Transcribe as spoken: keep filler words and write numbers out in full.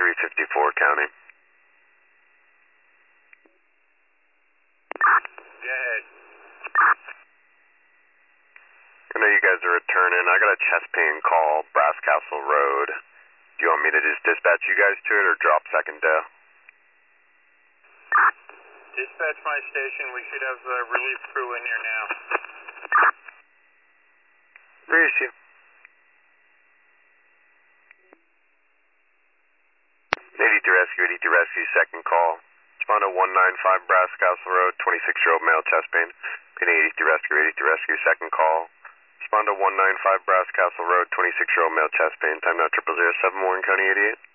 three fifty-four county. Go ahead. I know you guys are returning. I got a chest pain call, Brass Castle Road. Do you want me to just dispatch you guys to it or drop second dough? Dispatch my station. We should have a relief crew in here now. Where is you? eighty-three Rescue, eighty-three Rescue, second call. Respond to one nine five Brass Castle Road, twenty-six-year-old male chest pain. Pin eighty-three Rescue, eighty-three Rescue, second call. Respond to one nine five Brass Castle Road, twenty-six-year-old male chest pain. Time now triple zero seven Warren County eighty-eight.